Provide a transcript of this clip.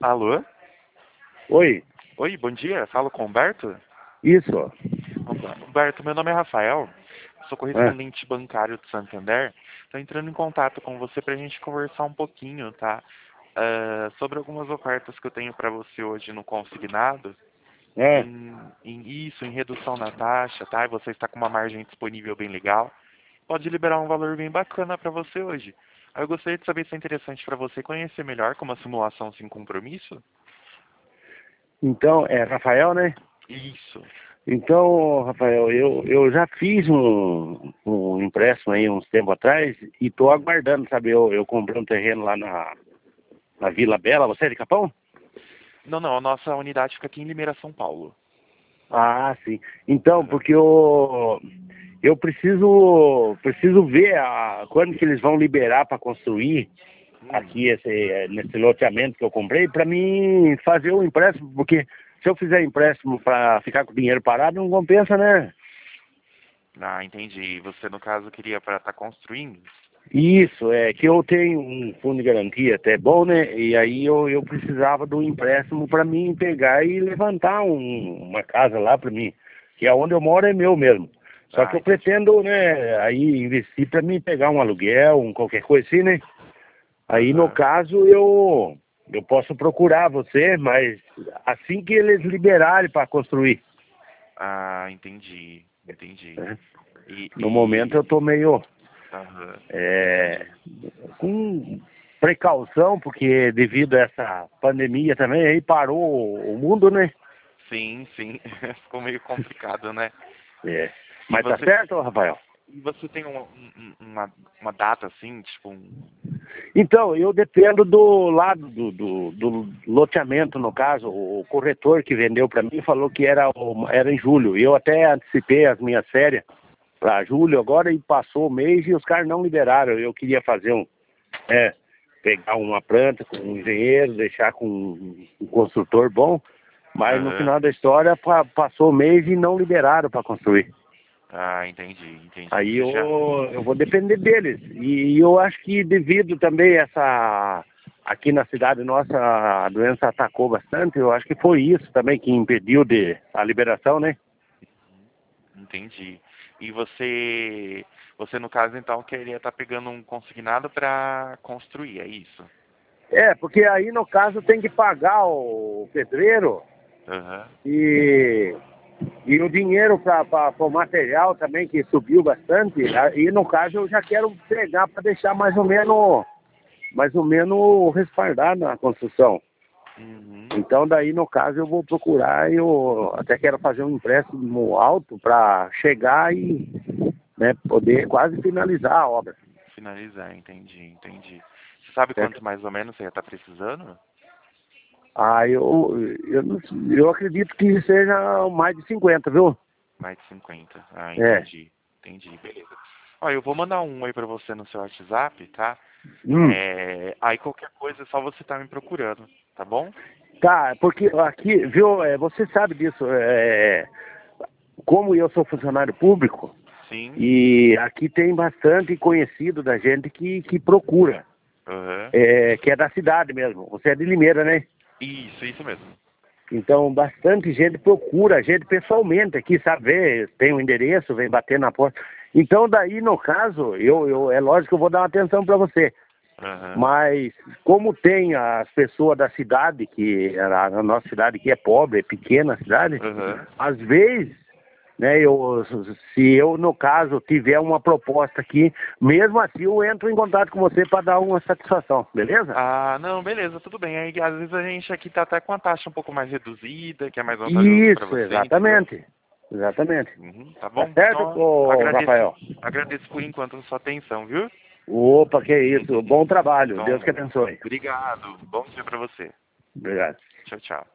Alô? Oi, Oi, bom dia. Falo com o Humberto? isso. Humberto, meu nome é Rafael. Sou É, correspondente bancário do Santander. Estou entrando em contato com você para a gente conversar um pouquinho, tá? Sobre algumas ofertas que eu tenho para você hoje no consignado. é. Em redução na taxa, tá? E você está com uma margem disponível bem legal. Pode liberar um valor bem bacana para você hoje. Aí eu gostaria de saber se é interessante para você conhecer melhor como a simulação sem compromisso. Então, é Rafael, né? Isso. Então, Rafael, eu já fiz um empréstimo aí uns tempo atrás e tô aguardando, sabe? Eu comprei um terreno lá na Vila Bela. Você é de Capão? Não, não, a nossa unidade fica aqui em Limeira, São Paulo. Ah, sim. Então, Aham. porque eu preciso ver quando que eles vão liberar para construir aqui nesse loteamento que eu comprei, para mim fazer o empréstimo, porque se eu fizer empréstimo para ficar com o dinheiro parado, não compensa, né? Ah, entendi. Você, no caso, queria para estar construindo? Isso, é que eu tenho um fundo de garantia até bom, né? E aí eu precisava do empréstimo para mim pegar e levantar uma casa lá para mim, que é onde eu moro é meu mesmo. Só que Ah, eu entendi. pretendo, né, aí investir para mim pegar um aluguel, qualquer coisa assim, né? Aí no Aham. caso eu posso procurar você, mas assim que eles liberarem para construir, Ah, entendi. Entendi. né? E, No momento eu e... tô meio Aham. é, Entendi. com precaução, porque devido a essa pandemia também, aí parou o mundo, né? Sim, sim. Ficou meio complicado, né? É. E Mas tá você, certo, Rafael? e você tem uma data assim, tipo Então, eu dependo do lado do loteamento, no caso, o corretor que vendeu para mim falou que era em julho. Eu até antecipei as minhas férias para julho agora e passou o mês e os caras não liberaram. Eu queria fazer pegar uma planta com um engenheiro, deixar com um construtor bom, mas no Aham. final da história passou o mês e não liberaram para construir. Ah, entendi, entendi. Aí Você já. eu vou depender deles. E eu acho que devido também aqui na cidade nossa, a doença atacou bastante, eu acho que foi isso também que impediu a liberação, né? Entendi. E você no caso então queria estar pegando um consignado para construir, é isso? É, porque aí no caso tem que pagar o pedreiro Aham. e, e o dinheiro para o material também, que subiu bastante. E no caso eu já quero pegar para deixar mais ou menos respaldado na construção. Uhum. Então daí no caso eu vou procurar, eu até quero fazer um empréstimo alto para chegar e, né, poder quase finalizar a obra. Finalizar, entendi, entendi. Você sabe Certo? quanto mais ou menos você ia estar precisando? Ah, eu acredito que seja mais de 50, viu? Mais de 50. Ah, É. entendi. Entendi, beleza. Ó, eu vou mandar um aí pra você no seu WhatsApp, tá? Hum. Aí qualquer coisa é só você estar me procurando, tá bom? Tá, porque aqui, viu, você sabe disso, como eu sou funcionário público, Sim. e aqui tem bastante conhecido da gente que procura, Aham. que é da cidade mesmo. Você é de Limeira, né? Isso mesmo. Então, bastante gente procura a gente pessoalmente aqui, sabe? Tem um endereço, vem bater na porta. Então, daí, no caso, é lógico que eu vou dar uma atenção para você. Aham. Mas, como tem as pessoas da cidade, que a nossa cidade aqui é pobre, é pequena a cidade, Aham. às vezes, né, se eu, no caso, tiver uma proposta aqui, mesmo assim eu entro em contato com você para dar uma satisfação, beleza? Ah, não, beleza, tudo bem. Aí às vezes a gente aqui tá até com a taxa um pouco mais reduzida, que é mais vantajoso pra Isso, você, entendeu? exatamente. Exatamente. Uhum, tá Tá bom? certo, Então, ô, agradeço, Rafael? agradeço por enquanto a sua atenção, viu? Opa, que isso. Bom trabalho. Deus que Então, abençoe. obrigado. Bom dia pra você. Obrigado. Tchau, tchau.